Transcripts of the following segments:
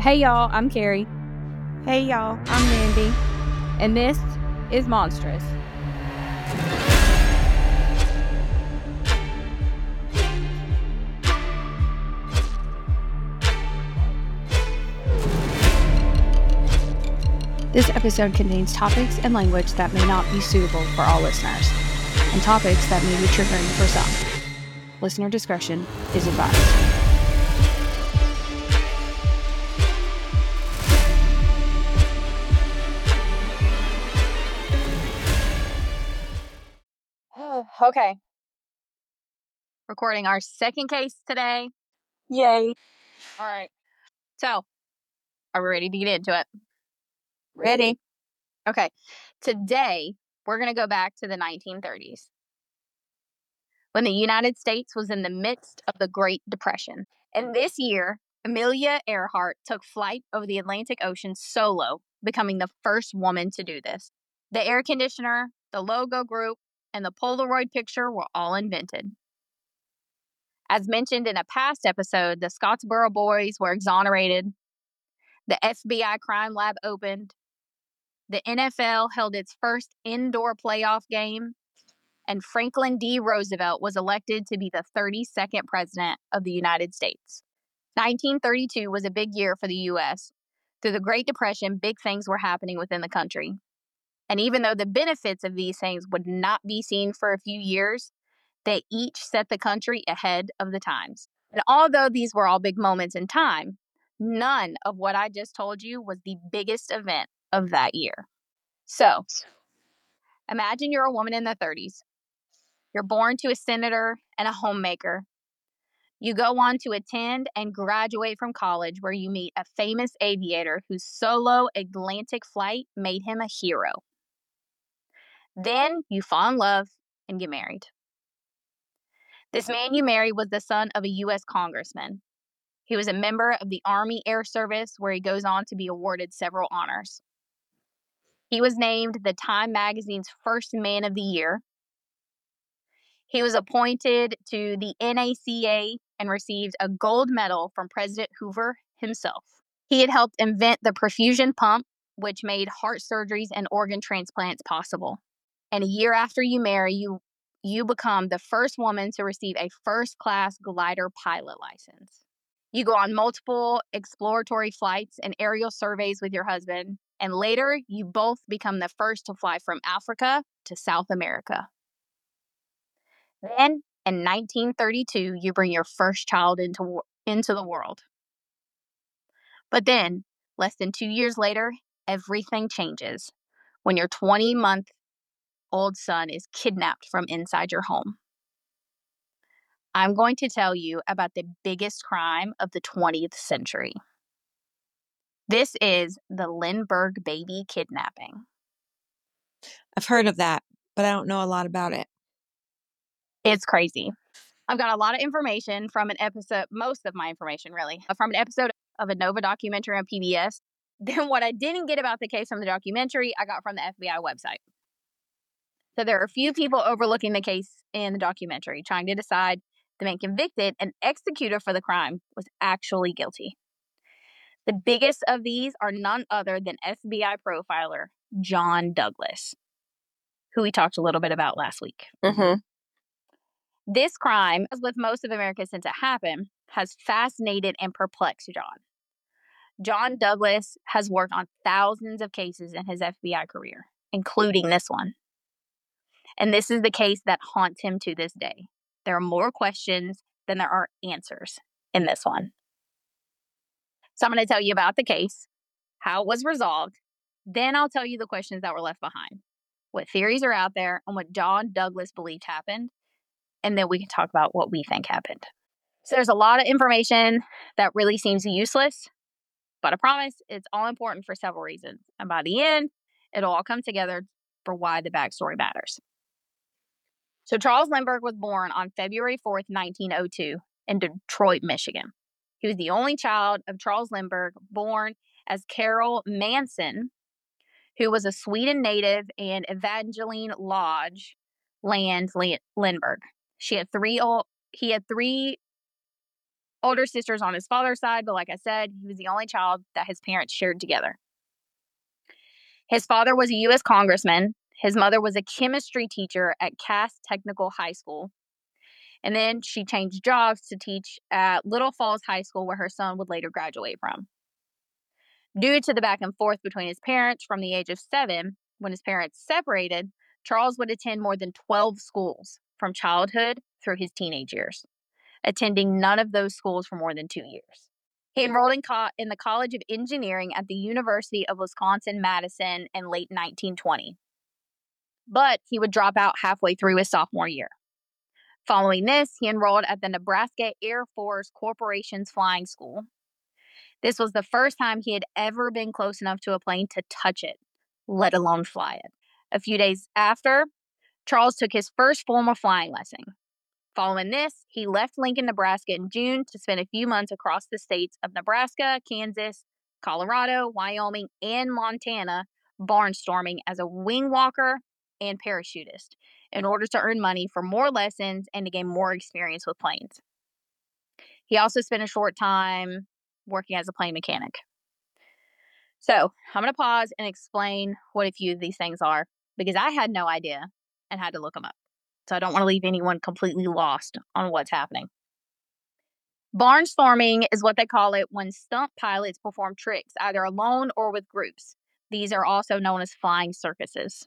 Hey y'all, I'm Carrie, Hey y'all, I'm Mandy. and this is Monstrous. This episode contains topics and language that may not be suitable for all listeners, and topics that may be triggering for some. Listener discretion is advised. Okay. Recording our second case today. Yay. All right. So, are we ready to get into it? Ready. Okay. Today, we're going to go back to the 1930s, when the United States was in the midst of the Great Depression. And this year, Amelia Earhart took flight over the Atlantic Ocean solo, becoming the first woman to do this. The air conditioner, the logo group, and the Polaroid picture were all invented. As mentioned in a past episode, the Scottsboro boys were exonerated. The FBI crime lab opened. The NFL held its first indoor playoff game. And Franklin D. Roosevelt was elected to be the 32nd president of the United States. 1932 was a big year for the U.S. Through the Great Depression, big things were happening within the country. And even though the benefits of these things would not be seen for a few years, they each set the country ahead of the times. And although these were all big moments in time, none of what I just told you was the biggest event of that year. So, imagine you're a woman in the 30s. You're born to a senator and a homemaker. You go on to attend and graduate from college, where you meet a famous aviator whose solo Atlantic flight made him a hero. Then you fall in love and get married. This man you marry was the son of a U.S. congressman. He was a member of the Army Air Service, where he goes on to be awarded several honors. He was named the Time magazine's first Man of the Year. He was appointed to the NACA and received a gold medal from President Hoover himself. He had helped invent the perfusion pump, which made heart surgeries and organ transplants possible. And a year after you marry, you become the first woman to receive a first-class glider pilot license. You go on multiple exploratory flights and aerial surveys with your husband, and later you both become the first to fly from Africa to South America. Then, in 1932, you bring your first child into the world. But then, less than 2 years later, everything changes when your 20-month-old son is kidnapped from inside your home. I'm going to tell you about the biggest crime of the 20th century. This is the Lindbergh baby kidnapping. I've heard of that, but I don't know a lot about it. It's crazy. I've got a lot of information from an episode, most of my information really, from an episode of a Nova documentary on PBS. Then what I didn't get about the case from the documentary, I got from the FBI website. So there are a few people overlooking the case in the documentary, trying to decide the man convicted and executed for the crime was actually guilty. The biggest of these are none other than FBI profiler John Douglas, who we talked a little bit about last week. Mm-hmm. This crime, as with most of America since it happened, has fascinated and perplexed John. John Douglas has worked on thousands of cases in his FBI career, including this one. And this is the case that haunts him to this day. There are more questions than there are answers in this one. So I'm going to tell you about the case, how it was resolved. Then I'll tell you the questions that were left behind, what theories are out there, and what John Douglas believed happened. And then we can talk about what we think happened. So there's a lot of information that really seems useless, but I promise it's all important for several reasons. And by the end, it'll all come together for why the backstory matters. So Charles Lindbergh was born on February 4th, 1902 in Detroit, Michigan. He was the only child of Charles Lindbergh, born as Carol Manson, who was a Sweden native, and Evangeline Lodge Land Lindbergh. He had three older sisters on his father's side, but like I said, he was the only child that his parents shared together. His father was a U.S. congressman. His mother was a chemistry teacher at Cass Technical High School. And then she changed jobs to teach at Little Falls High School, where her son would later graduate from. Due to the back and forth between his parents from the age of 7, when his parents separated, Charles would attend more than 12 schools from childhood through his teenage years, attending none of those schools for more than 2 years. He enrolled in the College of Engineering at the University of Wisconsin-Madison in late 1920, but he would drop out halfway through his sophomore year. Following this, he enrolled at the Nebraska Air Force Corporation's flying school. This was the first time he had ever been close enough to a plane to touch it, let alone fly it. A few days after, Charles took his first formal flying lesson. Following this, he left Lincoln, Nebraska in June to spend a few months across the states of Nebraska, Kansas, Colorado, Wyoming, and Montana barnstorming as a wing walker and parachutist in order to earn money for more lessons and to gain more experience with planes. He also spent a short time working as a plane mechanic. So I'm going to pause and explain what a few of these things are, because I had no idea and had to look them up. So I don't want to leave anyone completely lost on what's happening. Barnstorming is what they call it when stunt pilots perform tricks, either alone or with groups. These are also known as flying circuses.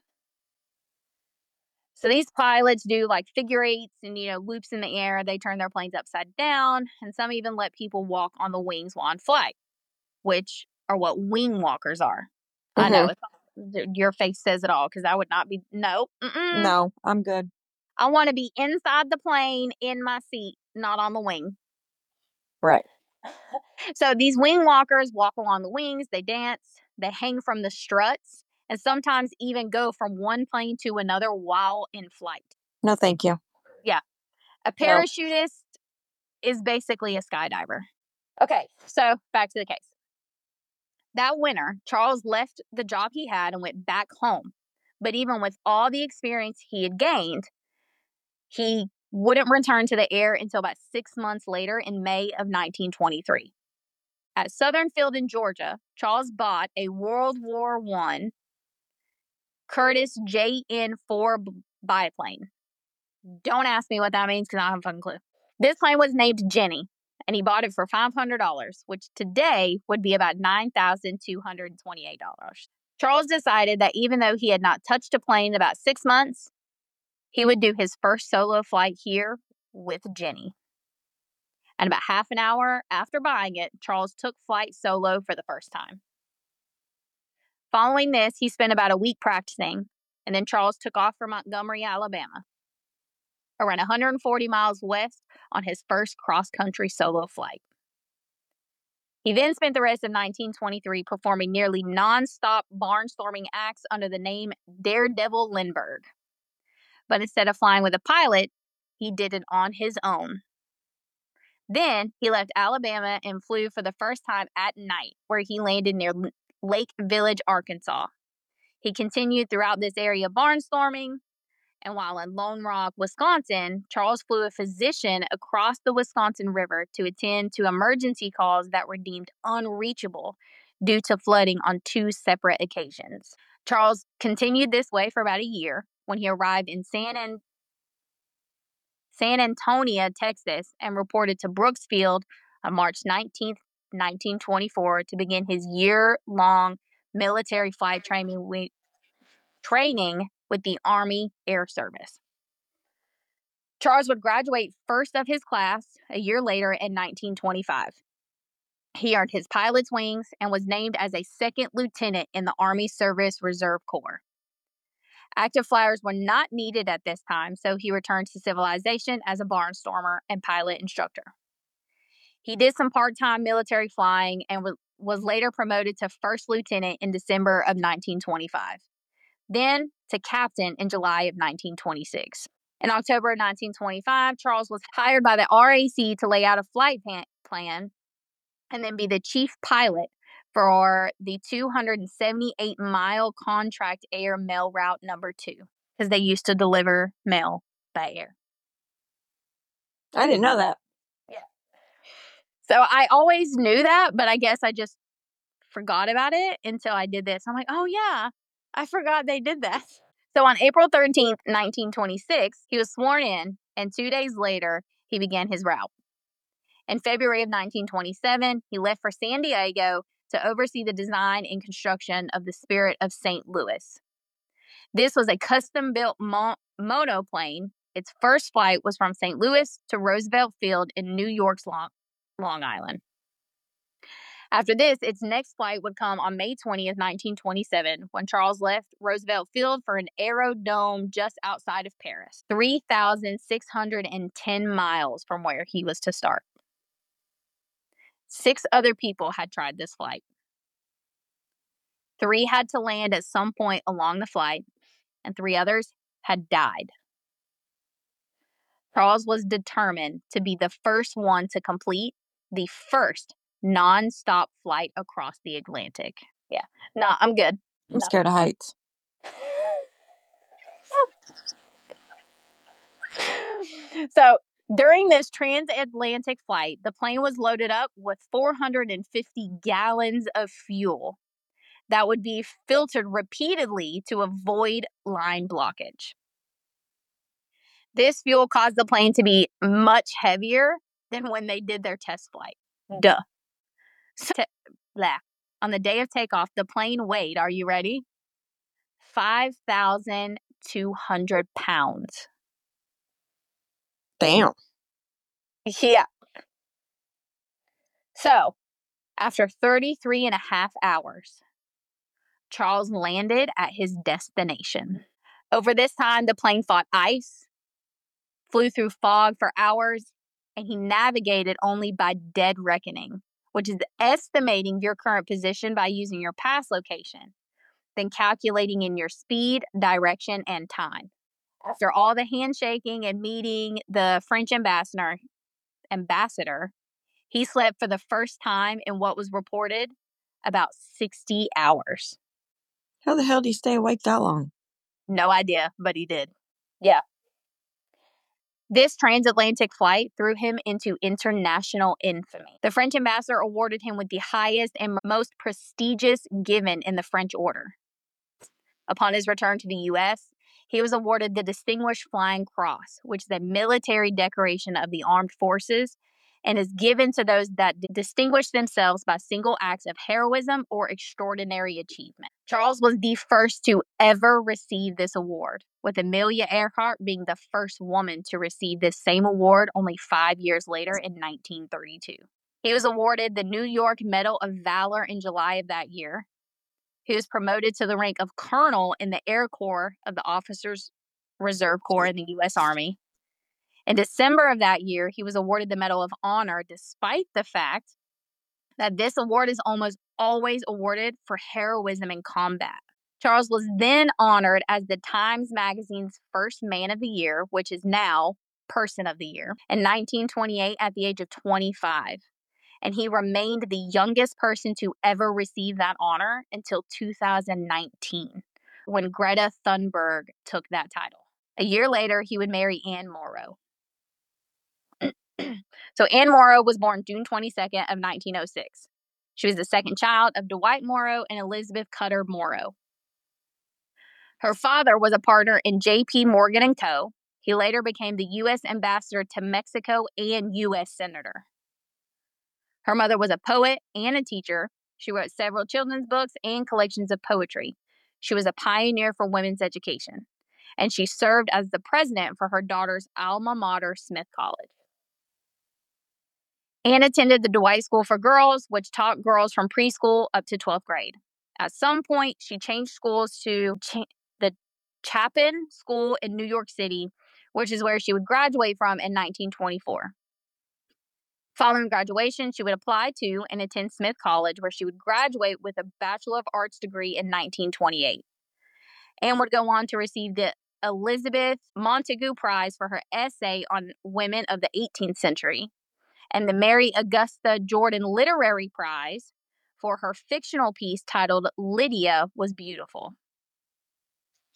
So these pilots do like figure eights and, loops in the air. They turn their planes upside down, and some even let people walk on the wings while on flight, which are what wing walkers are. Mm-hmm. I know, your face says it all, because I would not be, no. No, I'm good. I want to be inside the plane in my seat, not on the wing. Right. So these wing walkers walk along the wings, they dance, they hang from the struts, and sometimes even go from one plane to another while in flight. No, thank you. Yeah. A parachutist is basically a skydiver. Okay, so back to the case. That winter, Charles left the job he had and went back home. But even with all the experience he had gained, he wouldn't return to the air until about 6 months later in May of 1923. At Southern Field in Georgia, Charles bought a World War I Curtiss JN-4 biplane. Don't ask me what that means, because I don't have a fucking clue. This plane was named Jenny, and he bought it for $500, which today would be about $9,228. Charles decided that even though he had not touched a plane in about 6 months, he would do his first solo flight here with Jenny. And about half an hour after buying it, Charles took flight solo for the first time. Following this, he spent about a week practicing, and then Charles took off for Montgomery, Alabama, around 140 miles west, on his first cross-country solo flight. He then spent the rest of 1923 performing nearly non-stop barnstorming acts under the name Daredevil Lindbergh. But instead of flying with a pilot, he did it on his own. Then he left Alabama and flew for the first time at night, where he landed near Lake Village, Arkansas. He continued throughout this area barnstorming, and while in Lone Rock, Wisconsin, Charles flew a physician across the Wisconsin River to attend to emergency calls that were deemed unreachable due to flooding on 2 separate occasions. Charles continued this way for about a year when he arrived in San Antonio, Texas, and reported to Brooks Field on March 19th, 1924, to begin his year-long military flight training with the Army Air Service. Charles would graduate first of his class a year later in 1925. He earned his pilot's wings and was named as a second lieutenant in the Army Service Reserve Corps. Active flyers were not needed at this time, so he returned to civilization as a barnstormer and pilot instructor. He did some part-time military flying and was later promoted to first lieutenant in December of 1925, then to captain in July of 1926. In October of 1925, Charles was hired by the RAC to lay out a flight plan and then be the chief pilot for the 278-mile Contract Air Mail Route number 2, because they used to deliver mail by air. I didn't know that. Yeah. So I always knew that, but I guess I just forgot about it until I did this. I'm like, oh yeah, I forgot they did that. So on April 13th, 1926, he was sworn in, and 2 days later, he began his route. In February of 1927, he left for San Diego to oversee the design and construction of the Spirit of St. Louis. This was a custom-built monoplane. Its first flight was from St. Louis to Roosevelt Field in New York's Long Island. After this, its next flight would come on May 20th, 1927, when Charles left Roosevelt Field for an aerodrome just outside of Paris, 3,610 miles from where he was to start. 6 other people had tried this flight. 3 had to land at some point along the flight, and 3 others had died. Charles was determined to be the first one to complete the first non-stop flight across the Atlantic. Yeah. No, I'm good. I'm scared of heights. So during this transatlantic flight, the plane was loaded up with 450 gallons of fuel that would be filtered repeatedly to avoid line blockage. This fuel caused the plane to be much heavier than when they did their test flight. Duh. So, on the day of takeoff, the plane weighed, are you ready? 5,200 pounds. Damn. Yeah. So, after 33 and a half hours, Charles landed at his destination. Over this time, the plane fought ice, flew through fog for hours, and he navigated only by dead reckoning, which is estimating your current position by using your past location, then calculating in your speed, direction, and time. After all the handshaking and meeting the French ambassador, he slept for the first time in what was reported about 60 hours. How the hell do you stay awake that long? No idea, but he did. Yeah. This transatlantic flight threw him into international infamy. The French ambassador awarded him with the highest and most prestigious given in the French order. Upon his return to the U.S., he was awarded the Distinguished Flying Cross, which is a military decoration of the armed forces and is given to those that distinguish themselves by single acts of heroism or extraordinary achievement. Charles was the first to ever receive this award, with Amelia Earhart being the first woman to receive this same award only 5 years later in 1932. He was awarded the New York Medal of Valor in July of that year. He was promoted to the rank of colonel in the Air Corps of the Officers Reserve Corps in the U.S. Army. In December of that year, he was awarded the Medal of Honor, despite the fact that this award is almost always awarded for heroism in combat. Charles was then honored as the Times Magazine's first Man of the Year, which is now Person of the Year, in 1928 at the age of 25. And he remained the youngest person to ever receive that honor until 2019, when Greta Thunberg took that title. A year later, he would marry Anne Morrow. So Anne Morrow was born June 22nd of 1906. She was the second child of Dwight Morrow and Elizabeth Cutter Morrow. Her father was a partner in J.P. Morgan & Co. He later became the U.S. ambassador to Mexico and U.S. senator. Her mother was a poet and a teacher. She wrote several children's books and collections of poetry. She was a pioneer for women's education, and she served as the president for her daughter's alma mater, Smith College. Anne attended the Dwight School for Girls, which taught girls from preschool up to 12th grade. At some point, she changed schools to the Chapin School in New York City, which is where she would graduate from in 1924. Following graduation, she would apply to and attend Smith College, where she would graduate with a Bachelor of Arts degree in 1928. Anne would go on to receive the Elizabeth Montagu Prize for her essay on women of the 18th century, and the Mary Augusta Jordan Literary Prize for her fictional piece titled Lydia Was Beautiful.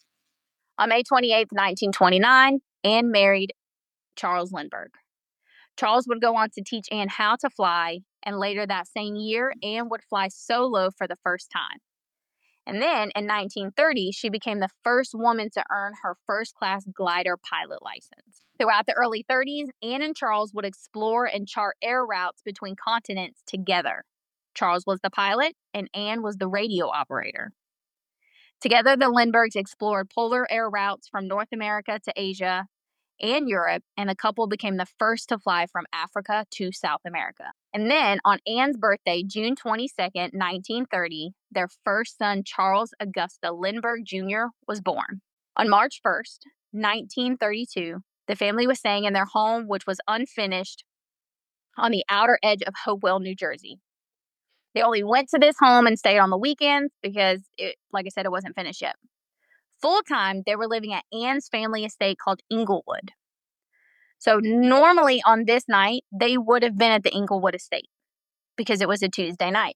On May 28, 1929, Anne married Charles Lindbergh. Charles would go on to teach Anne how to fly, and later that same year, Anne would fly solo for the first time. And then in 1930, she became the first woman to earn her first-class glider pilot license. Throughout the early 30s, Anne and Charles would explore and chart air routes between continents together. Charles was the pilot, and Anne was the radio operator. Together, the Lindberghs explored polar air routes from North America to Asia and Europe, and the couple became the first to fly from Africa to South America. And then on Anne's birthday, June 22nd, 1930, their first son, Charles Augusta Lindbergh Jr., was born. On March 1st, 1932, the family was staying in their home, which was unfinished, on the outer edge of Hopewell, New Jersey. They only went to this home and stayed on the weekends because, like I said, it wasn't finished yet. Full-time, they were living at Anne's family estate called Inglewood. So normally on this night, they would have been at the Inglewood estate because it was a Tuesday night.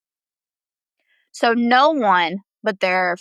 So no one but their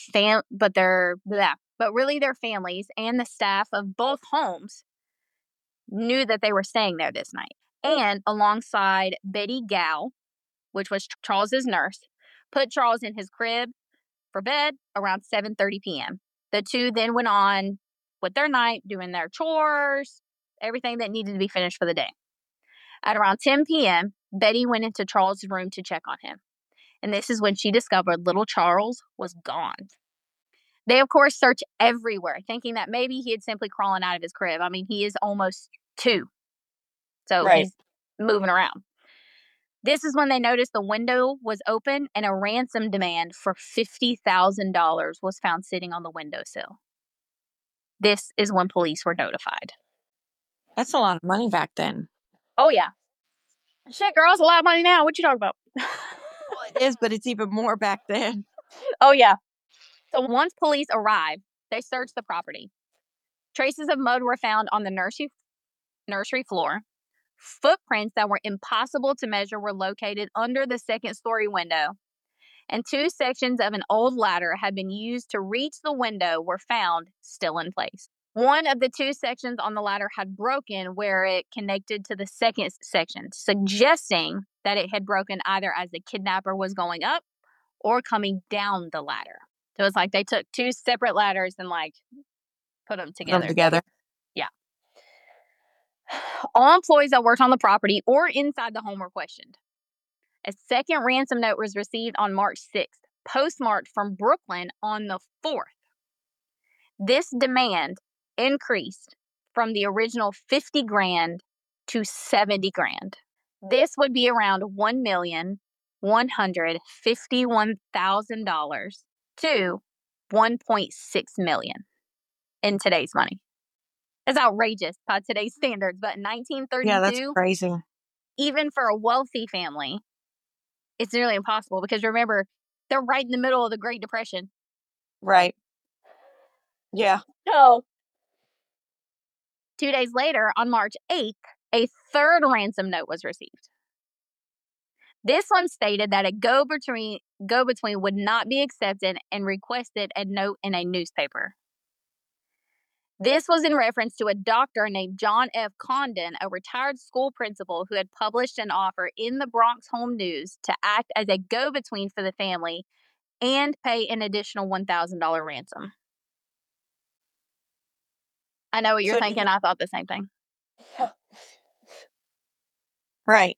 really their families and the staff of both homes knew that they were staying there this night. And alongside Betty Gow, which was Charles's nurse, put Charles in his crib for bed around 7:30 p.m. The two then went on with their night, doing their chores, everything that needed to be finished for the day. At around 10 p.m., Betty went into Charles' room to check on him. And this is when she discovered little Charles was gone. They, of course, searched everywhere, thinking that maybe he had simply crawled out of his crib. I mean, he is almost 2. So He's moving around. This is when they noticed the window was open and a ransom demand for $50,000 was found sitting on the windowsill. This is when police were notified. That's a lot of money back then. Oh, yeah. Shit, girl, it's a lot of money now. What you talking about? Well, it is, but it's even more back then. Oh, yeah. So once police arrived, they searched the property. Traces of mud were found on the nursery floor. Footprints that were impossible to measure were located under the second-story window. And 2 sections of an old ladder had been used to reach the window were found still in place. One of the 2 sections on the ladder had broken where it connected to the second section, suggesting that it had broken either as the kidnapper was going up or coming down the ladder. So it's like they took 2 separate ladders and put them together. Yeah. All employees that worked on the property or inside the home were questioned. A second ransom note was received on March 6th, postmarked from Brooklyn on the 4th. This demand increased from the original $50,000 to $70,000. This would be around $1,151,000 to $1.6 million in today's money. It's outrageous by today's standards, but in 1932, yeah, that's crazy. Even for a wealthy family, it's nearly impossible because remember, they're right in the middle of the Great Depression. Right. Yeah. So 2 days later, on March 8th, a third ransom note was received. This one stated that a go-between would not be accepted and requested a note in a newspaper. This was in reference to a doctor named John F. Condon, a retired school principal who had published an offer in the Bronx Home News to act as a go-between for the family and pay an additional $1,000 ransom. I know what you're thinking. I thought the same thing. Right.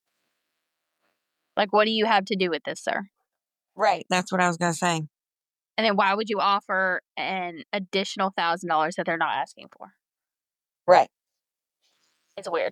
Like, what do you have to do with this, sir? Right. That's what I was going to say. And then why would you offer an additional $1,000 that they're not asking for? Right. It's weird.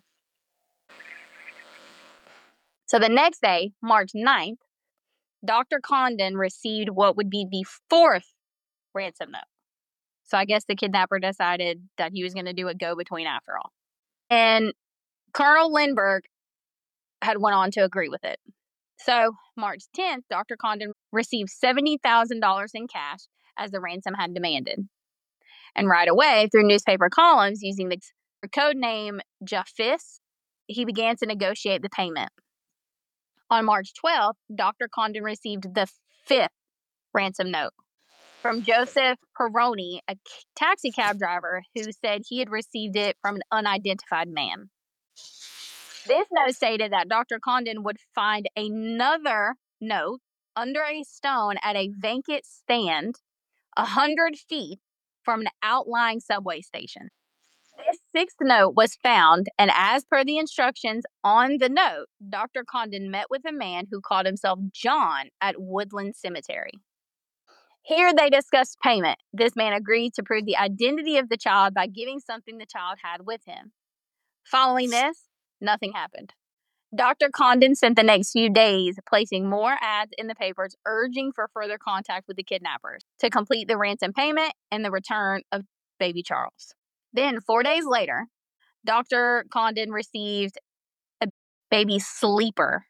So the next day, March 9th, Dr. Condon received what would be the 4th ransom note. So I guess the kidnapper decided that he was going to do a go-between after all. And Colonel Lindbergh had went on to agree with it. So March 10th, Dr. Condon received $70,000 in cash as the ransom had demanded. And right away, through newspaper columns using the code name Japhis, he began to negotiate the payment. On March 12th, Dr. Condon received the 5th ransom note from Joseph Peroni, a taxi cab driver who said he had received it from an unidentified man. This note stated that Dr. Condon would find another note under a stone at a vacant stand 100 feet from an outlying subway station. This sixth note was found, and as per the instructions on the note, Dr. Condon met with a man who called himself John at Woodland Cemetery. Here they discussed payment. This man agreed to prove the identity of the child by giving something the child had with him. Following this, nothing happened. Dr. Condon spent the next few days placing more ads in the papers urging for further contact with the kidnappers to complete the ransom payment and the return of baby Charles. Then, 4 days later, Dr. Condon received a baby sleeper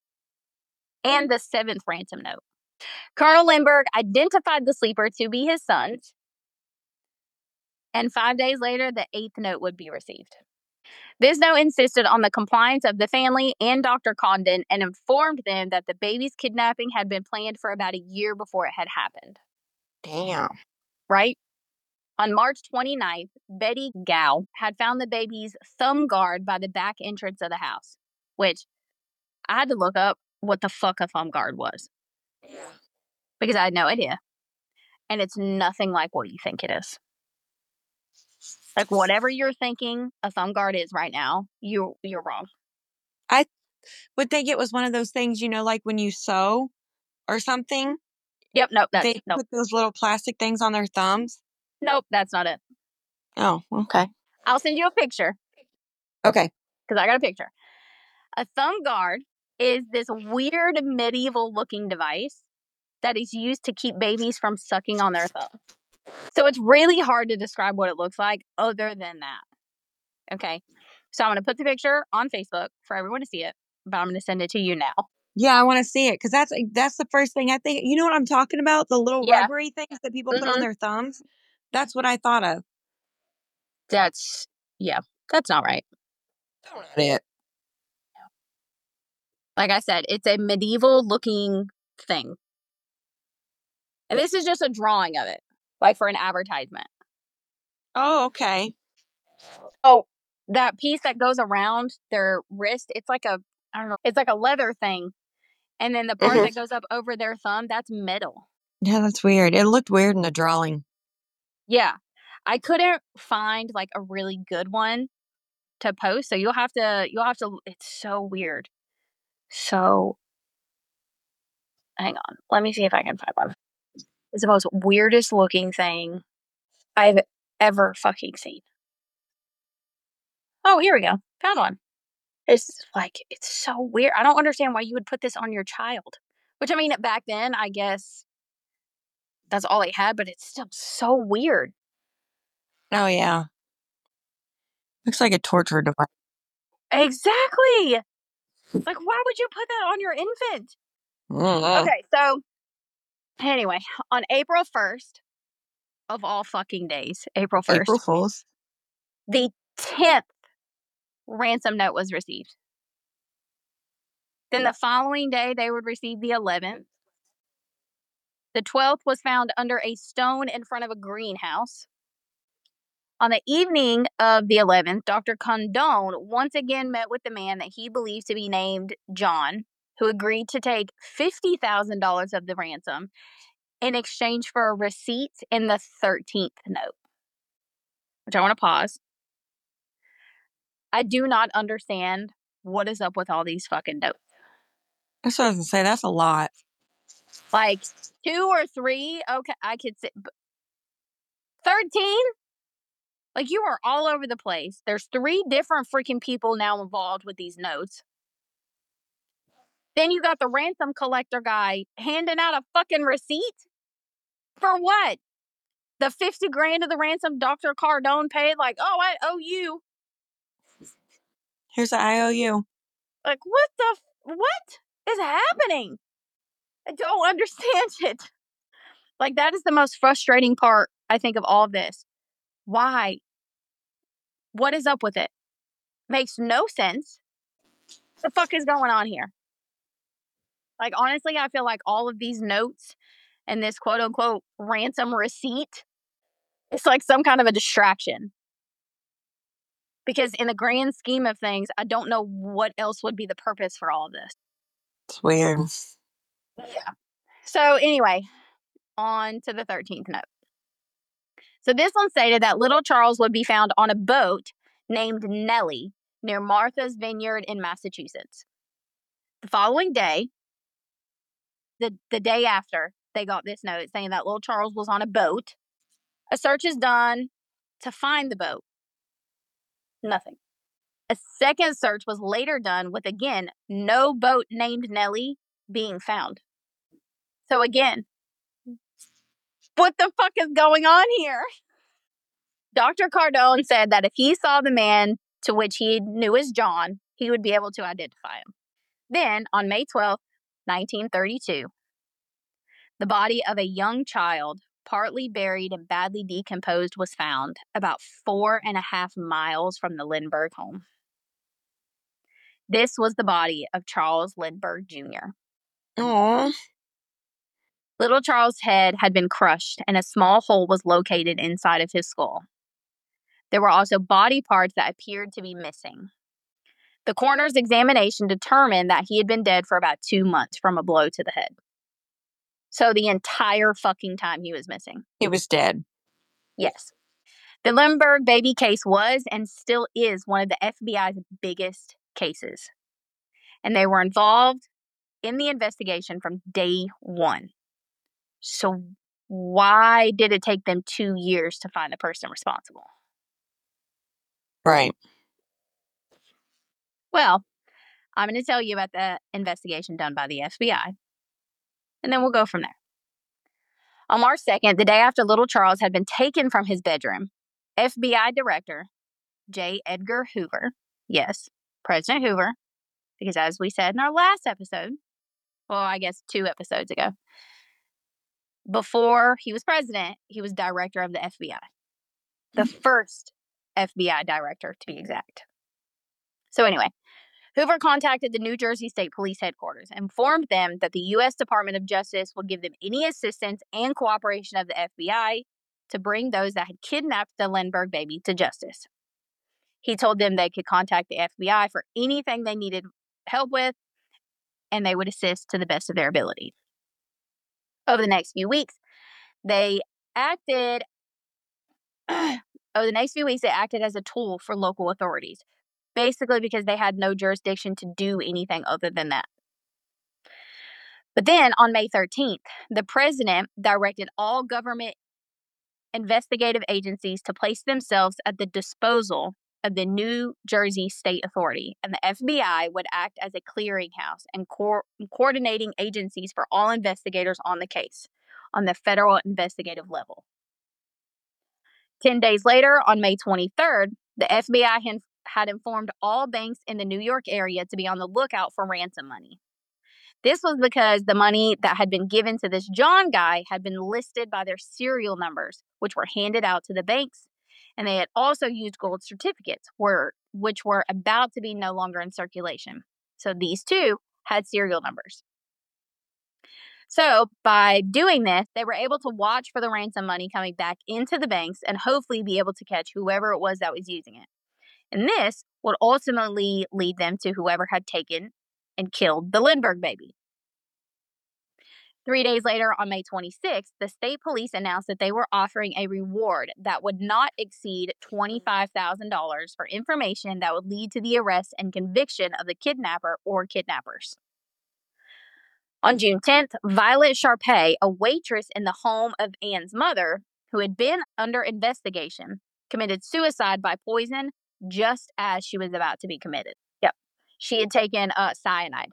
and the seventh ransom note. Colonel Lindbergh identified the sleeper to be his son's, and 5 days later, the eighth note would be received. This note insisted on the compliance of the family and Dr. Condon and informed them that the baby's kidnapping had been planned for about a year before it had happened. Damn. Right? On March 29th, Betty Gow had found the baby's thumb guard by the back entrance of the house, which I had to look up what the fuck a thumb guard was because I had no idea. And it's nothing like what you think it is. Like whatever you're thinking a thumb guard is right now, you're wrong. I would think it was one of those things, like when you sew or something. Yep, nope, They put those little plastic things on their thumbs. Nope, that's not it. Oh, okay. I'll send you a picture. Okay. Because I got a picture. A thumb guard is this weird medieval looking device that is used to keep babies from sucking on their thumb. So it's really hard to describe what it looks like other than that. Okay. So I'm going to put the picture on Facebook for everyone to see it, but I'm going to send it to you now. Yeah, I want to see it because that's the first thing I think. You know what I'm talking about? The little rubbery things that people put on their thumbs. That's what I thought of. That's not right. That's not it. Like I said, it's a medieval looking thing. And this is just a drawing of it, like for an advertisement. Oh, okay. Oh, that piece that goes around their wrist, it's like it's like a leather thing. And then the part that goes up over their thumb, that's metal. Yeah, that's weird. It looked weird in the drawing. Yeah. I couldn't find like a really good one to post, so you'll have to it's so weird. So hang on. Let me see if I can find one. It's the most weirdest looking thing I've ever fucking seen. Oh, here we go. Found one. It's so weird. I don't understand why you would put this on your child. Which, I mean, back then, I guess that's all they had, but it's still so weird. Oh, yeah. Looks like a torture device. Exactly. Like, why would you put that on your infant? Okay, so anyway, on April 1st, of all fucking days, April 1st. April Fools. The 10th ransom note was received. Then the following day, they would receive the 11th. The 12th was found under a stone in front of a greenhouse. On the evening of the 11th, Dr. Condon once again met with the man that he believed to be named John, who agreed to take $50,000 of the ransom in exchange for a receipt in the 13th note. Which I want to pause. I do not understand what is up with all these fucking notes. That's what I was going to say. That's a lot. Like 2 or 3, okay, I could say 13? Like, you are all over the place. There's 3 different freaking people now involved with these notes. Then you got the ransom collector guy handing out a fucking receipt? For what? The 50 grand of the ransom Dr. Cardone paid? Like, oh, I owe you. Here's the IOU. Like, what is happening? I don't understand it. Like, that is the most frustrating part, I think, of all of this. Why? What is up with it? Makes no sense. What the fuck is going on here? Like, honestly, I feel like all of these notes and this quote unquote ransom receipt, it's like some kind of a distraction. Because in the grand scheme of things, I don't know what else would be the purpose for all of this. It's weird. Yeah. So anyway, on to the 13th note. So this one stated that little Charles would be found on a boat named Nellie near Martha's Vineyard in Massachusetts. The following day, the day after they got this note saying that little Charles was on a boat, a search is done to find the boat. Nothing. A second search was later done with, again, no boat named Nellie being found. So again, what the fuck is going on here? Dr. Cardone said that if he saw the man to which he knew as John, he would be able to identify him. Then, on May 12th, 1932, the body of a young child, partly buried and badly decomposed, was found about 4.5 miles from the Lindbergh home. This was the body of Charles Lindbergh Jr. Aww. Little Charles' head had been crushed, and a small hole was located inside of his skull. There were also body parts that appeared to be missing. The coroner's examination determined that he had been dead for about 2 months from a blow to the head. So the entire fucking time he was missing. He was dead. Yes. The Lindbergh baby case was and still is one of the FBI's biggest cases. And they were involved in the investigation from day one. So why did it take them 2 years to find the person responsible? Right. Well, I'm going to tell you about the investigation done by the FBI, and then we'll go from there. On March 2nd, the day after little Charles had been taken from his bedroom, FBI Director J. Edgar Hoover, yes, President Hoover, because as we said in our last episode, well, I guess 2 episodes ago, before he was president, he was director of the FBI. The first FBI director, to be exact. So anyway, Hoover contacted the New Jersey State Police Headquarters and informed them that the U.S. Department of Justice would give them any assistance and cooperation of the FBI to bring those that had kidnapped the Lindbergh baby to justice. He told them they could contact the FBI for anything they needed help with, and they would assist to the best of their ability. Over the next few weeks, they acted as a tool for local authorities, basically because they had no jurisdiction to do anything other than that. But then on May 13th, the president directed all government investigative agencies to place themselves at the disposal of the New Jersey State Authority, and the FBI would act as a clearinghouse and coordinating agencies for all investigators on the case on the federal investigative level. 10 days later, on May 23rd, the FBI had informed all banks in the New York area to be on the lookout for ransom money. This was because the money that had been given to this John guy had been listed by their serial numbers, which were handed out to the banks, and they had also used gold certificates, which were about to be no longer in circulation. So these two had serial numbers. So by doing this, they were able to watch for the ransom money coming back into the banks and hopefully be able to catch whoever it was that was using it. And this would ultimately lead them to whoever had taken and killed the Lindbergh baby. 3 days later, on May 26th, the state police announced that they were offering a reward that would not exceed $25,000 for information that would lead to the arrest and conviction of the kidnapper or kidnappers. On June 10th, Violet Sharpay, a waitress in the home of Anne's mother, who had been under investigation, committed suicide by poison just as she was about to be committed. Yep. She had taken cyanide,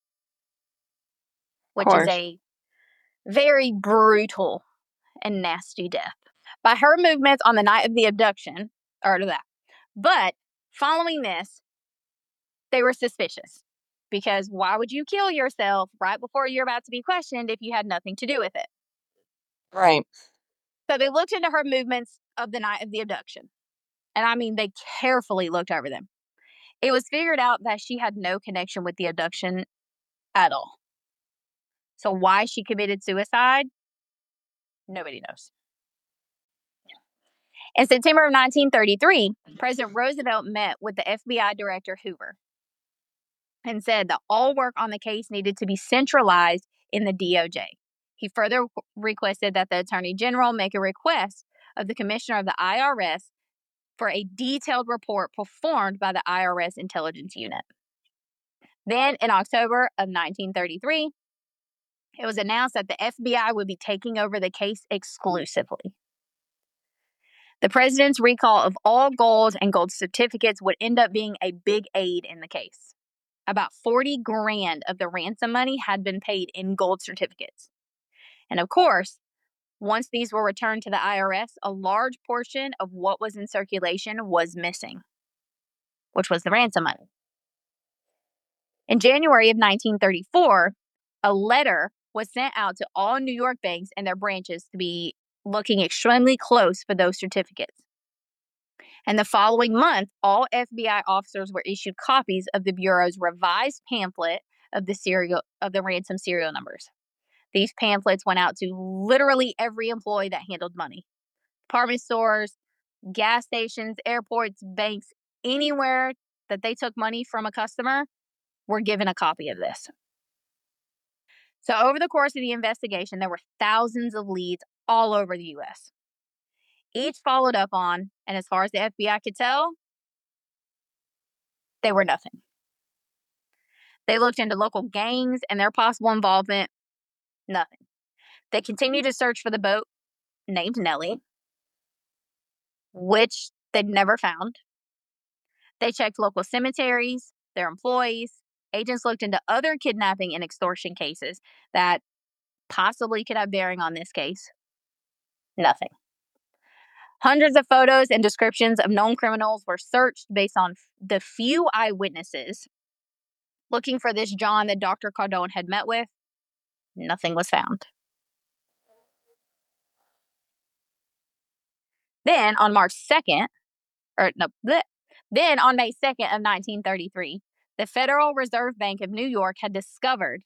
which is a very brutal and nasty death. By her movements on the night of the abduction, but following this, they were suspicious. Because why would you kill yourself right before you're about to be questioned if you had nothing to do with it? Right. So they looked into her movements of the night of the abduction. And I mean, they carefully looked over them. It was figured out that she had no connection with the abduction at all. So why she committed suicide, nobody knows. In September of 1933, President Roosevelt met with the FBI Director Hoover and said that all work on the case needed to be centralized in the DOJ. He further requested that the Attorney General make a request of the Commissioner of the IRS for a detailed report performed by the IRS Intelligence Unit. Then, in October of 1933, it was announced that the FBI would be taking over the case exclusively. The president's recall of all gold and gold certificates would end up being a big aid in the case. About $40,000 of the ransom money had been paid in gold certificates. And of course, once these were returned to the IRS, a large portion of what was in circulation was missing, which was the ransom money. In January of 1934, a letter was sent out to all New York banks and their branches to be looking extremely close for those certificates. And the following month, all FBI officers were issued copies of the Bureau's revised pamphlet of the ransom serial numbers. These pamphlets went out to literally every employee that handled money. Department stores, gas stations, airports, banks, anywhere that they took money from a customer were given a copy of this. So over the course of the investigation, there were thousands of leads all over the U.S. Each followed up on, and as far as the FBI could tell, they were nothing. They looked into local gangs and their possible involvement. Nothing. They continued to search for the boat named Nellie, which they'd never found. They checked local cemeteries, their employees. Agents looked into other kidnapping and extortion cases that possibly could have bearing on this case. Nothing. Hundreds of photos and descriptions of known criminals were searched based on the few eyewitnesses looking for this John that Dr. Cardone had met with. Nothing was found. Then on May 2nd of 1933, the Federal Reserve Bank of New York had discovered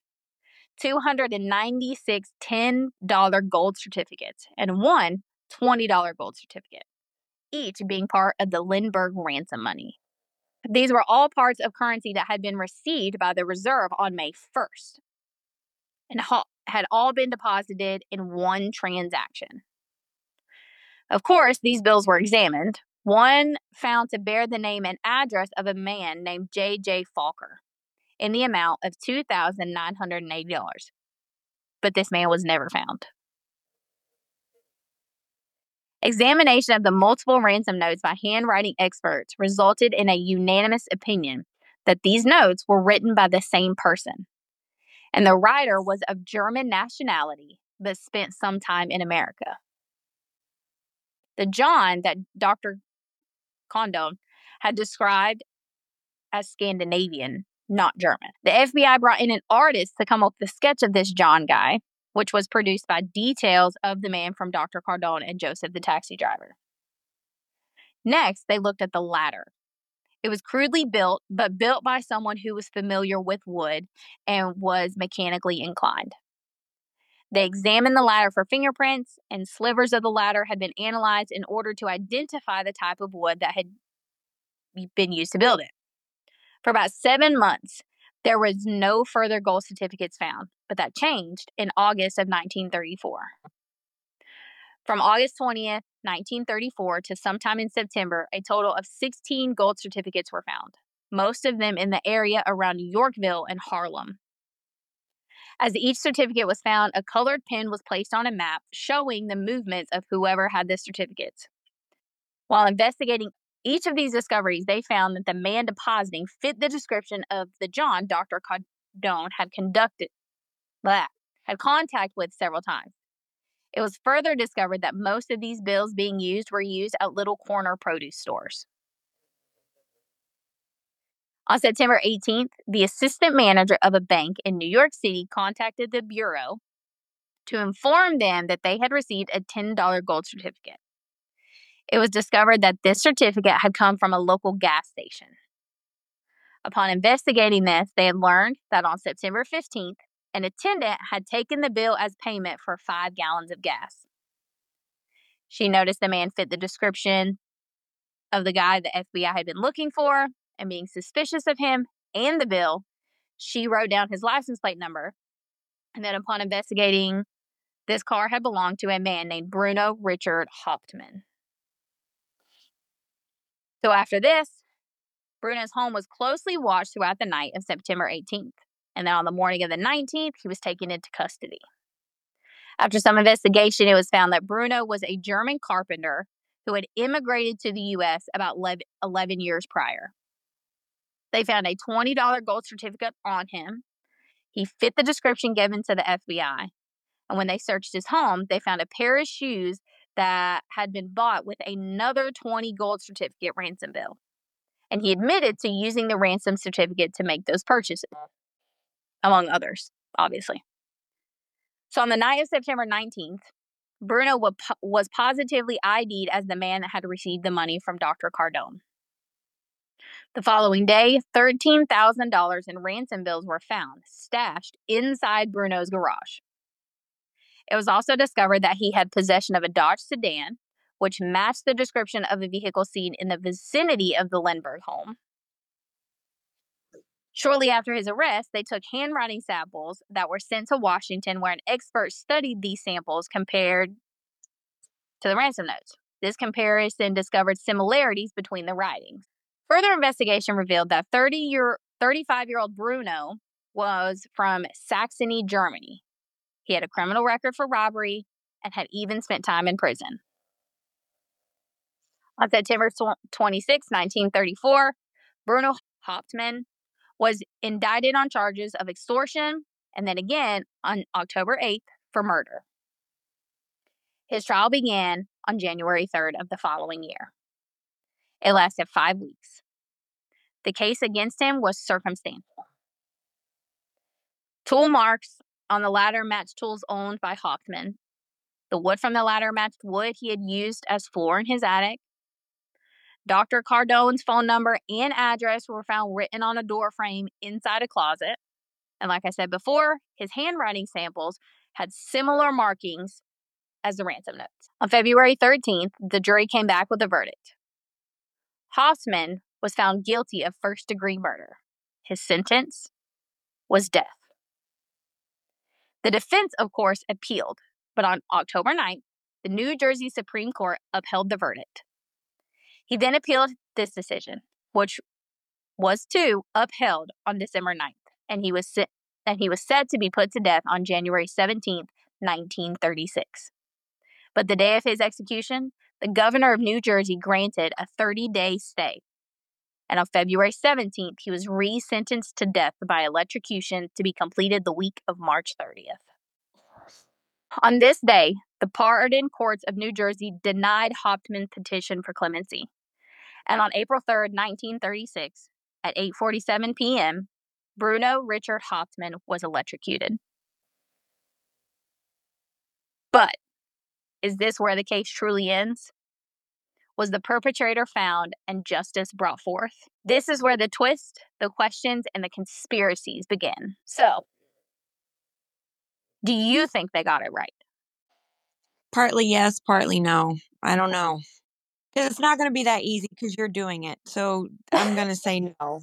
296 $10 gold certificates and one $20 gold certificate, each being part of the Lindbergh ransom money. These were all parts of currency that had been received by the Reserve on May 1st and had all been deposited in one transaction. Of course, these bills were examined. One found to bear the name and address of a man named J.J. Falker in the amount of $2,980. But this man was never found. Examination of the multiple ransom notes by handwriting experts resulted in a unanimous opinion that these notes were written by the same person, and the writer was of German nationality but spent some time in America. The John that Dr. Cardone had described as Scandinavian, not German. The FBI brought in an artist to come up with a sketch of this John guy, which was produced by details of the man from Dr. Cardone and Joseph the taxi driver. Next, they looked at the ladder. It was crudely built, but built by someone who was familiar with wood and was mechanically inclined. They examined the ladder for fingerprints, and slivers of the ladder had been analyzed in order to identify the type of wood that had been used to build it. For about 7 months, there was no further gold certificates found, but that changed in August of 1934. From August 20th, 1934 to sometime in September, a total of 16 gold certificates were found, most of them in the area around Yorkville and Harlem. As each certificate was found, a colored pen was placed on a map showing the movements of whoever had the certificates. While investigating each of these discoveries, they found that the man depositing fit the description of the John Dr. Cardone had contact with several times. It was further discovered that most of these bills being used were used at little corner produce stores. On September 18th, the assistant manager of a bank in New York City contacted the Bureau to inform them that they had received a $10 gold certificate. It was discovered that this certificate had come from a local gas station. Upon investigating this, they had learned that on September 15th, an attendant had taken the bill as payment for 5 gallons of gas. She noticed the man fit the description of the guy the FBI had been looking for, and being suspicious of him and the bill, she wrote down his license plate number. And then upon investigating, this car had belonged to a man named Bruno Richard Hauptmann. So after this, Bruno's home was closely watched throughout the night of September 18th. And then on the morning of the 19th, he was taken into custody. After some investigation, it was found that Bruno was a German carpenter who had immigrated to the U.S. about 11 years prior. They found a $20 gold certificate on him. He fit the description given to the FBI. And when they searched his home, they found a pair of shoes that had been bought with another $20 gold certificate ransom bill. And he admitted to using the ransom certificate to make those purchases, among others, obviously. So on the night of September 19th, Bruno was positively ID'd as the man that had received the money from Dr. Cardone. The following day, $13,000 in ransom bills were found, stashed inside Bruno's garage. It was also discovered that he had possession of a Dodge sedan, which matched the description of a vehicle seen in the vicinity of the Lindbergh home. Shortly after his arrest, they took handwriting samples that were sent to Washington, where an expert studied these samples compared to the ransom notes. This comparison discovered similarities between the writings. Further investigation revealed that 35-year-old Bruno was from Saxony, Germany. He had a criminal record for robbery and had even spent time in prison. On September 26, 1934, Bruno Hauptmann was indicted on charges of extortion and then again on October 8th for murder. His trial began on January 3rd of the following year. It lasted 5 weeks. The case against him was circumstantial. Tool marks on the ladder matched tools owned by Hauptmann. The wood from the ladder matched wood he had used as floor in his attic. Dr. Cardone's phone number and address were found written on a door frame inside a closet. And like I said before, his handwriting samples had similar markings as the ransom notes. On February 13th, the jury came back with a verdict. Hauptmann was found guilty of first-degree murder. His sentence was death. The defense, of course, appealed, but on October 9th, the New Jersey Supreme Court upheld the verdict. He then appealed this decision, which was too upheld on December 9th, and he was set to be put to death on January 17th, 1936. But the day of his execution, the governor of New Jersey granted a 30-day stay. And on February 17th, he was re-sentenced to death by electrocution to be completed the week of March 30th. On this day, the pardon courts of New Jersey denied Hauptmann's petition for clemency. And on April 3rd, 1936, at 8:47 p.m., Bruno Richard Hauptmann was electrocuted. But is this where the case truly ends? Was the perpetrator found and justice brought forth? This is where the twist, the questions, and the conspiracies begin. So, do you think they got it right? Partly yes, partly no. I don't know. Because it's not going to be that easy because you're doing it. So I'm going to say no.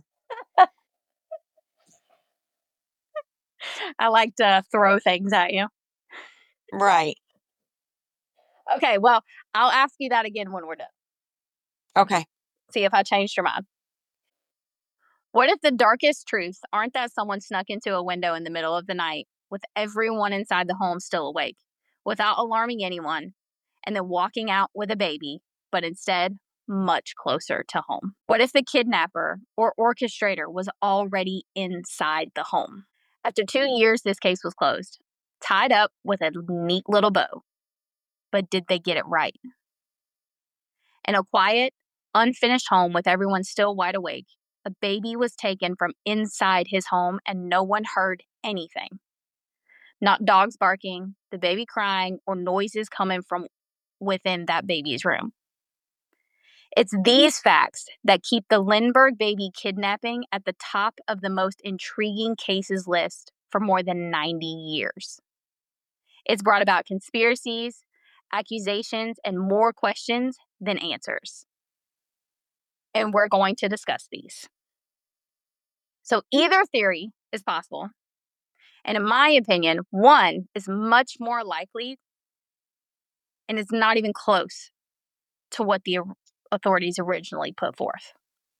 I like to throw things at you. Right. Okay, well, I'll ask you that again when we're done. Okay. See if I changed your mind. What if the darkest truths aren't that someone snuck into a window in the middle of the night with everyone inside the home still awake, without alarming anyone, and then walking out with a baby, but instead much closer to home? What if the kidnapper or orchestrator was already inside the home? After 2 years, this case was closed, tied up with a neat little bow. But did they get it right? In a quiet, unfinished home with everyone still wide awake, a baby was taken from inside his home and no one heard anything. Not dogs barking, the baby crying, or noises coming from within that baby's room. It's these facts that keep the Lindbergh baby kidnapping at the top of the most intriguing cases list for more than 90 years. It's brought about conspiracies, accusations, and more questions than answers. And we're going to discuss these. So either theory is possible. And in my opinion, one is much more likely and is not even close to what the authorities originally put forth.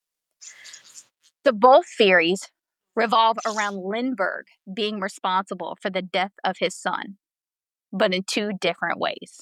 So both theories revolve around Lindbergh being responsible for the death of his son, but in two different ways.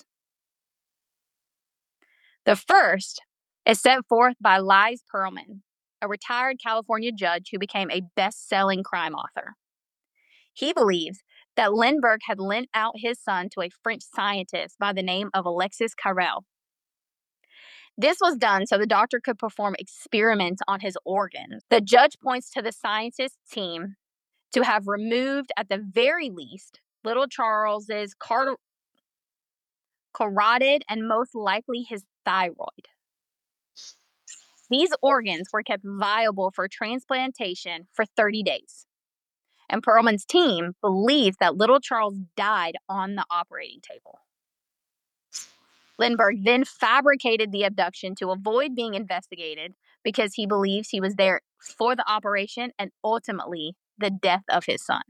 The first is set forth by Lise Perlman, a retired California judge who became a best-selling crime author. He believes that Lindbergh had lent out his son to a French scientist by the name of Alexis Carrel. This was done so the doctor could perform experiments on his organs. The judge points to the scientist's team to have removed, at the very least, little Charles's carotid and most likely his thyroid. These organs were kept viable for transplantation for 30 days. And Perlman's team believes that little Charles died on the operating table. Lindbergh then fabricated the abduction to avoid being investigated because he believes he was there for the operation and ultimately the death of his son.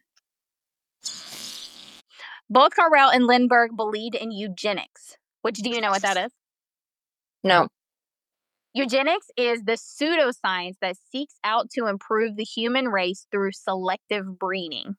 Both Carrel and Lindbergh believed in eugenics, which, do you know what that is? No. Eugenics is the pseudoscience that seeks out to improve the human race through selective breeding.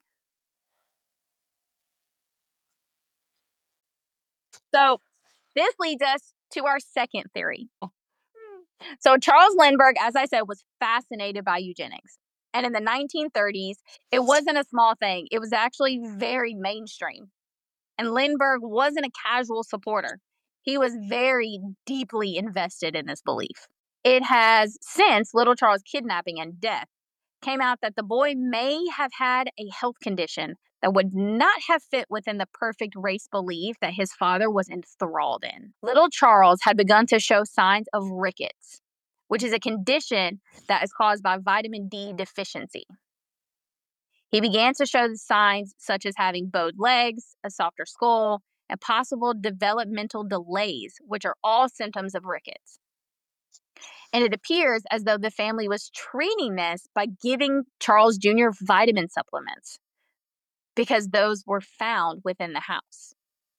So this leads us to our second theory. So Charles Lindbergh, as I said, was fascinated by eugenics. And in the 1930s, it wasn't a small thing. It was actually very mainstream. And Lindbergh wasn't a casual supporter. He was very deeply invested in this belief. It has since little Charles' kidnapping and death came out that the boy may have had a health condition that would not have fit within the perfect race belief that his father was enthralled in. Little Charles had begun to show signs of rickets, which is a condition that is caused by vitamin D deficiency. He began to show the signs such as having bowed legs, a softer skull, and possible developmental delays, which are all symptoms of rickets. And it appears as though the family was treating this by giving Charles Jr. vitamin supplements because those were found within the house.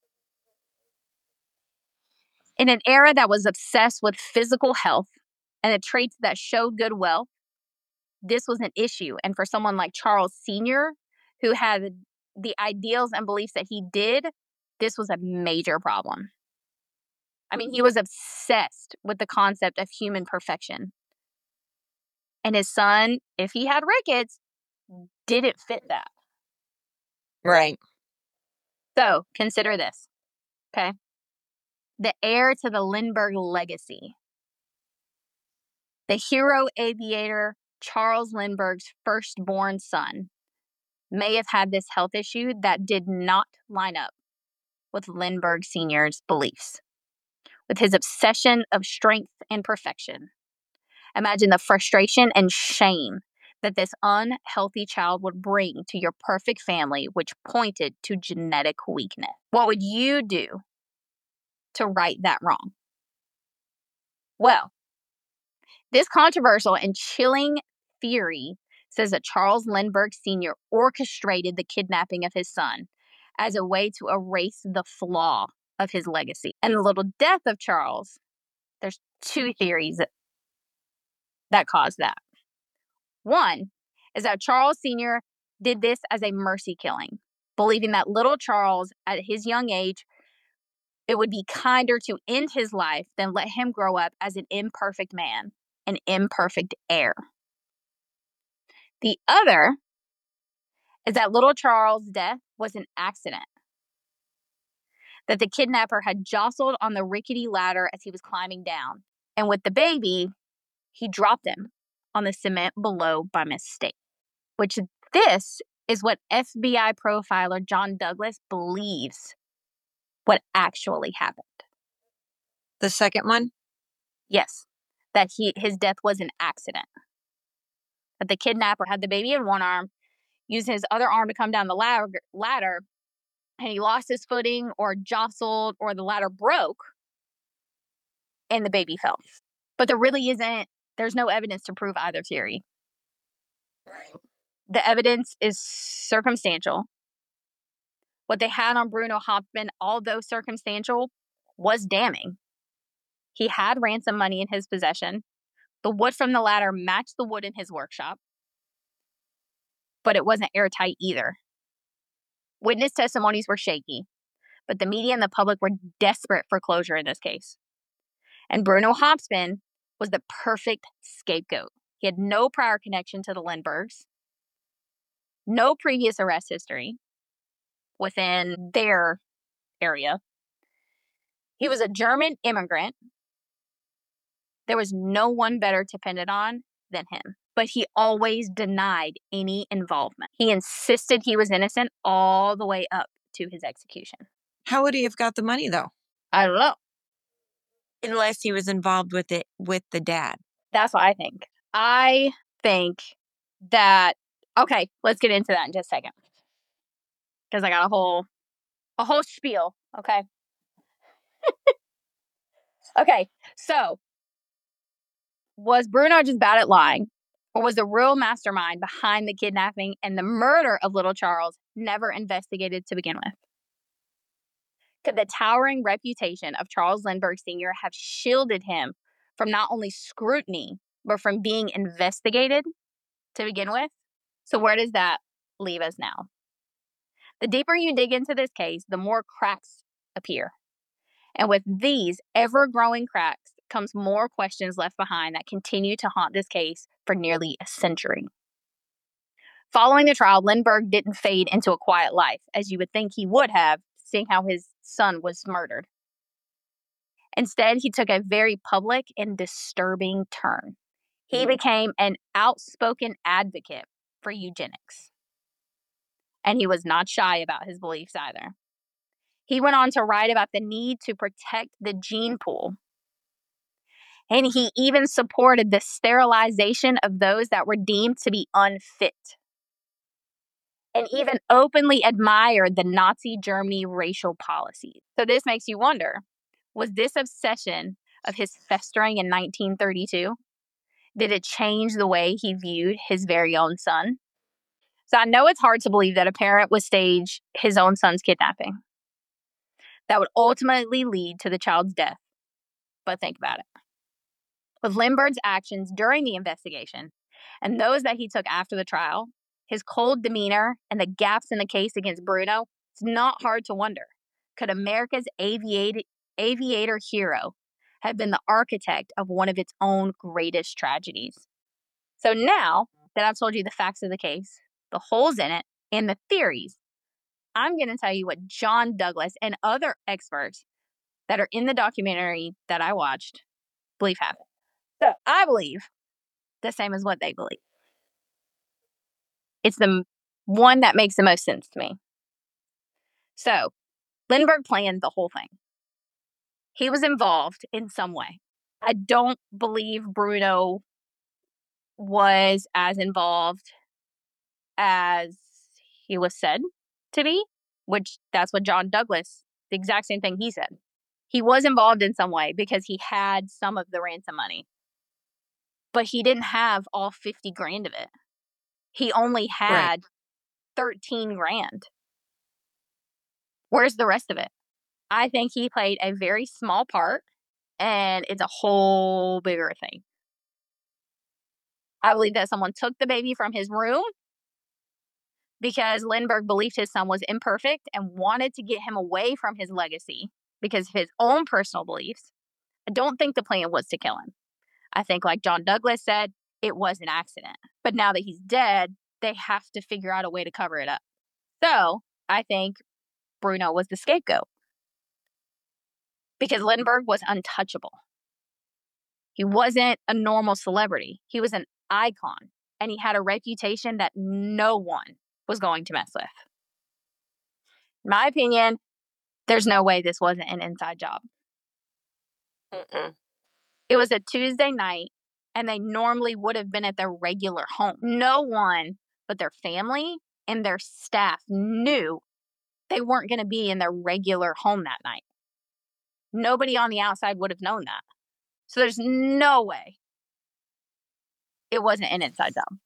In an era that was obsessed with physical health and the traits that showed good wealth, this was an issue. And for someone like Charles Sr., who had the ideals and beliefs that he did, this was a major problem. I mean, he was obsessed with the concept of human perfection. And his son, if he had rickets, didn't fit that. Right. So consider this, okay? The heir to the Lindbergh legacy. The hero aviator, Charles Lindbergh's firstborn son, may have had this health issue that did not line up with Lindbergh Sr.'s beliefs, with his obsession of strength and perfection. Imagine the frustration and shame that this unhealthy child would bring to your perfect family, which pointed to genetic weakness. What would you do to right that wrong? Well, this controversial and chilling theory says that Charles Lindbergh Sr. orchestrated the kidnapping of his son as a way to erase the flaw of his legacy. And the little death of Charles, there's two theories that caused that. One is that Charles Sr. did this as a mercy killing, believing that little Charles, at his young age, it would be kinder to end his life than let him grow up as an imperfect man, an imperfect heir. The other is that little Charles' death was an accident, that the kidnapper had jostled on the rickety ladder as he was climbing down, and with the baby, he dropped him on the cement below by mistake, which this is what FBI profiler John Douglas believes what actually happened. The second one? Yes, that his death was an accident. That the kidnapper had the baby in one arm, used his other arm to come down the ladder, and he lost his footing or jostled or the ladder broke and the baby fell. But there's no evidence to prove either theory. The evidence is circumstantial. What they had on Bruno Hauptmann, although circumstantial, was damning. He had ransom money in his possession. The wood from the ladder matched the wood in his workshop, but it wasn't airtight either. Witness testimonies were shaky, but the media and the public were desperate for closure in this case. And Bruno Hauptmann was the perfect scapegoat. He had no prior connection to the Lindberghs, no previous arrest history within their area. He was a German immigrant. There was no one better to pin it on than him. But he always denied any involvement. He insisted he was innocent all the way up to his execution. How would he have got the money, though? I don't know. Unless he was involved with it with the dad. That's what I think. I think that, okay, let's get into that in just a second. Because I got a whole spiel, okay? Okay, so was Bruno just bad at lying? Or was the real mastermind behind the kidnapping and the murder of little Charles never investigated to begin with? Could the towering reputation of Charles Lindbergh Sr. have shielded him from not only scrutiny, but from being investigated to begin with? So where does that leave us now? The deeper you dig into this case, the more cracks appear. And with these ever-growing cracks comes more questions left behind that continue to haunt this case for nearly a century. Following the trial, Lindbergh didn't fade into a quiet life, as you would think he would have, seeing how his son was murdered. Instead, he took a very public and disturbing turn. He became an outspoken advocate for eugenics. And he was not shy about his beliefs either. He went on to write about the need to protect the gene pool. And he even supported the sterilization of those that were deemed to be unfit. And even openly admired the Nazi Germany racial policies. So this makes you wonder, was this obsession of his festering in 1932? Did it change the way he viewed his very own son? So I know it's hard to believe that a parent would stage his own son's kidnapping. That would ultimately lead to the child's death. But think about it. With Lindbergh's actions during the investigation and those that he took after the trial, his cold demeanor and the gaps in the case against Bruno, it's not hard to wonder. Could America's aviator hero have been the architect of one of its own greatest tragedies? So now that I've told you the facts of the case, the holes in it, and the theories, I'm going to tell you what John Douglas and other experts that are in the documentary that I watched believe happened. So I believe the same as what they believe. It's the one that makes the most sense to me. So Lindbergh planned the whole thing. He was involved in some way. I don't believe Bruno was as involved as he was said to be, which that's what John Douglas, the exact same thing he said. He was involved in some way because he had some of the ransom money, but he didn't have all 50 grand of it. He only had 13 grand. Where's the rest of it? I think he played a very small part, and it's a whole bigger thing. I believe that someone took the baby from his room because Lindbergh believed his son was imperfect and wanted to get him away from his legacy because of his own personal beliefs. I don't think the plan was to kill him. I think, like John Douglas said, it was an accident. But now that he's dead, they have to figure out a way to cover it up. So I think Bruno was the scapegoat because Lindbergh was untouchable. He wasn't a normal celebrity. He was an icon, and he had a reputation that no one was going to mess with. In my opinion, there's no way this wasn't an inside job. It was a Tuesday night, and they normally would have been at their regular home. No one but their family and their staff knew they weren't going to be in their regular home that night. Nobody on the outside would have known that. So there's no way it wasn't an inside job.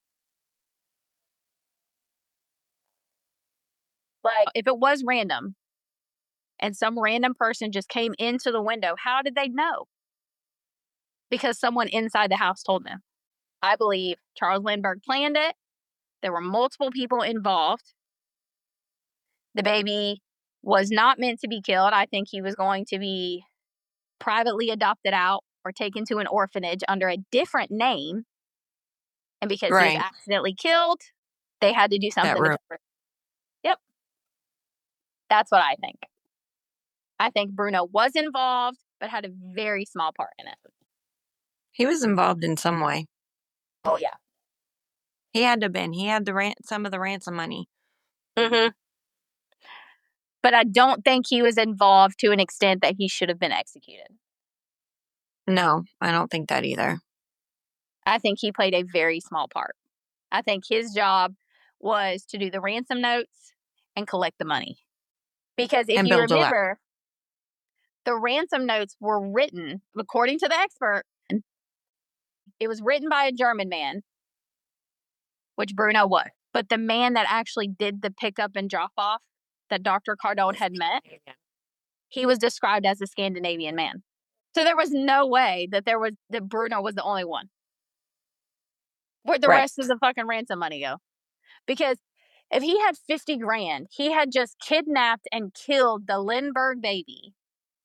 Like, if it was random and some random person just came into the window, how did they know? Because someone inside the house told them. I believe Charles Lindbergh planned it. There were multiple people involved. The baby was not meant to be killed. I think he was going to be privately adopted out or taken to an orphanage under a different name. And because he was accidentally killed, they had to do something different. Yep. That's what I think. I think Bruno was involved, but had a very small part in it. He was involved in some way. Oh, yeah. He had to have been. He had some of the ransom money. Mm-hmm. But I don't think he was involved to an extent that he should have been executed. No, I don't think that either. I think he played a very small part. I think his job was to do the ransom notes and collect the money. Because if you remember, the ransom notes were written, according to the expert, it was written by a German man, which Bruno was. But the man that actually did the pickup and drop off that Dr. Cardone had met, he was described as a Scandinavian man. So there was no way that Bruno was the only one. Where'd the rest of the fucking ransom money go? Because if he had 50 grand, he had just kidnapped and killed the Lindbergh baby.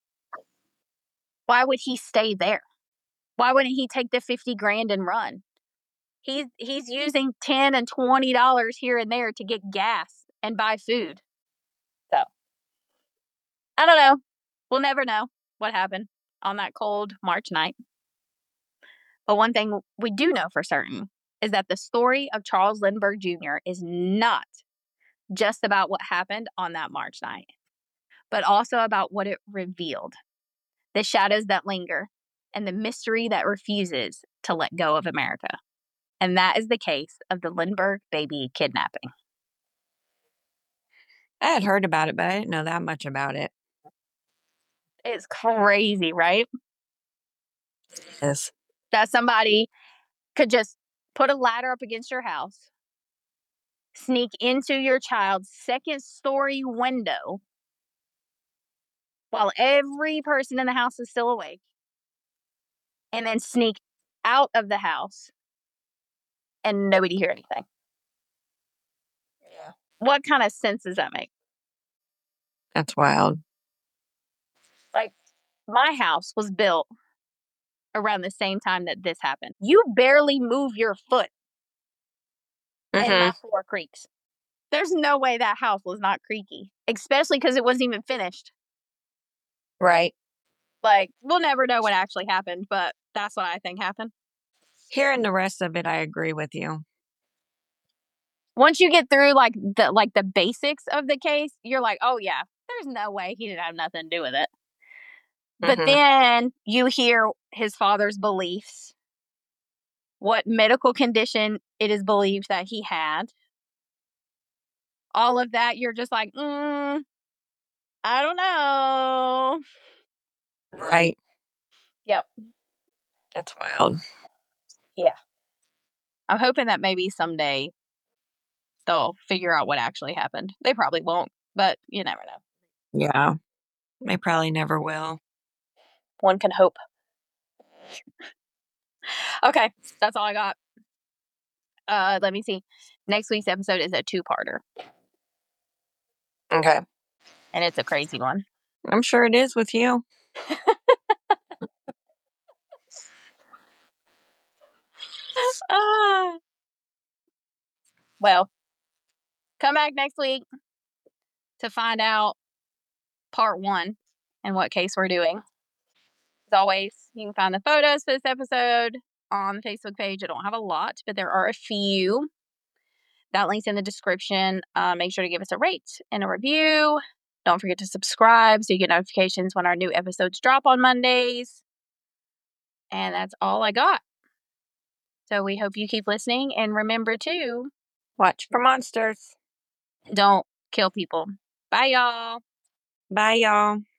Why would he stay there? Why wouldn't he take the 50 grand and run? He's using $10 and $20 here and there to get gas and buy food. So, I don't know. We'll never know what happened on that cold March night. But one thing we do know for certain is that the story of Charles Lindbergh Jr. is not just about what happened on that March night, but also about what it revealed, the shadows that linger, and the mystery that refuses to let go of America. And that is the case of the Lindbergh baby kidnapping. I had heard about it, but I didn't know that much about it. It's crazy, right? Yes. That somebody could just put a ladder up against your house, sneak into your child's second-story window while every person in the house is still awake, and then sneak out of the house and nobody hear anything. Yeah. What kind of sense does that make? That's wild. Like, my house was built around the same time that this happened. You barely move your foot and my floor creaks. There's no way that house was not creaky, especially because it wasn't even finished. Right. Like, we'll never know what actually happened, but that's what I think happened. Hearing the rest of it, I agree with you. Once you get through the basics of the case, you're like, oh yeah, there's no way he didn't have nothing to do with it. But then you hear his father's beliefs, what medical condition it is believed that he had. All of that, you're just like, I don't know. Right. Yep. That's wild. Yeah. I'm hoping that maybe someday they'll figure out what actually happened. They probably won't, but you never know. Yeah. They probably never will. One can hope. Okay, that's all I got. Let me see. Next week's episode is a 2-parter. Okay. And it's a crazy one. I'm sure it is with you. Well, come back next week to find out part 1 and what case we're doing. As always, you can find the photos for this episode on the Facebook page. I don't have a lot, but there are a few. That link's in the description. Make sure to give us a rate and a review. Don't forget to subscribe so you get notifications when our new episodes drop on Mondays. And that's all I got. So we hope you keep listening, and remember to watch for monsters. Don't kill people. Bye, y'all. Bye, y'all.